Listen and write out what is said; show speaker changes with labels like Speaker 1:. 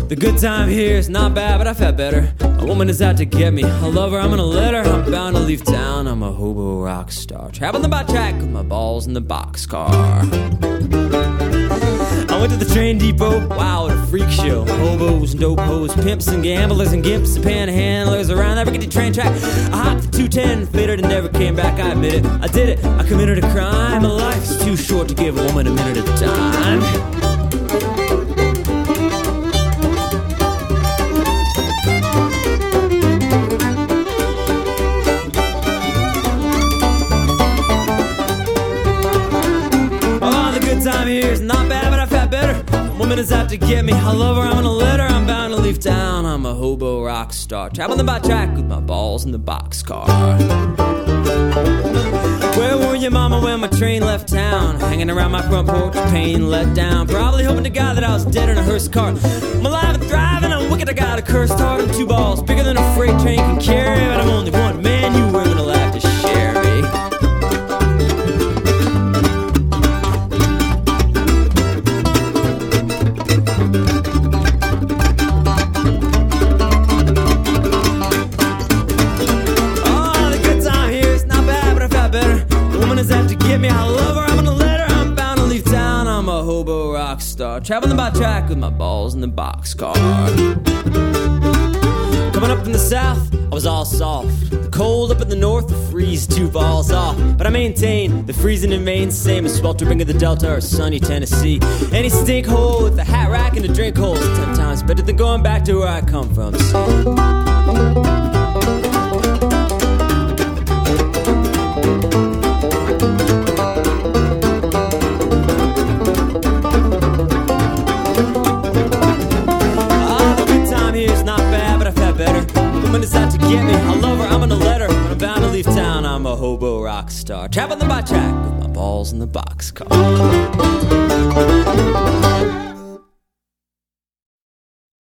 Speaker 1: The good time here is not bad, but I've had better. A woman is out to get me. I love her, I'm gonna let her. I'm bound to leave town. I'm a hobo rock star, traveling by track with my balls in the boxcar. I went to the train depot, wow, what a freak show. Hobos and dope hoes, pimps and gamblers and gimps and panhandlers around that rickety train track. I hopped the 210, faded and never came back, I admit it. I did it, I committed a crime. My life is too short to give a woman a minute of time. Time here is not bad, but I've had better. A woman is out to get me. I love her, I'm gonna let her. I'm bound to leave town. I'm a hobo rock star, traveling by track with my balls in the boxcar. Where were you, mama, when my train left town? Hanging around my front porch, pain let down. Probably hoping to God that I was dead in a hearse car. I'm alive and thriving, I'm wicked, I got a cursed heart and two balls bigger than a freight train can carry. But I'm only one man, you women will have to share me. Me, I love her, I'm gonna let her. I'm bound to leave town. I'm a hobo rock star, traveling by track with my balls in the boxcar. Coming up from the south, I was all soft. The cold up in the north, the freeze 2 balls off. But I maintain the freezing in Maine, same as sweltering of the Delta or sunny Tennessee. Any stink hole with a hat rack and a drink hole is 10 times better than going back to where I come from. Woman is out to get me, I love her, I'm gonna let her. But I'm bound to leave town, I'm a hobo rock star, traveling by track with my balls in the boxcar.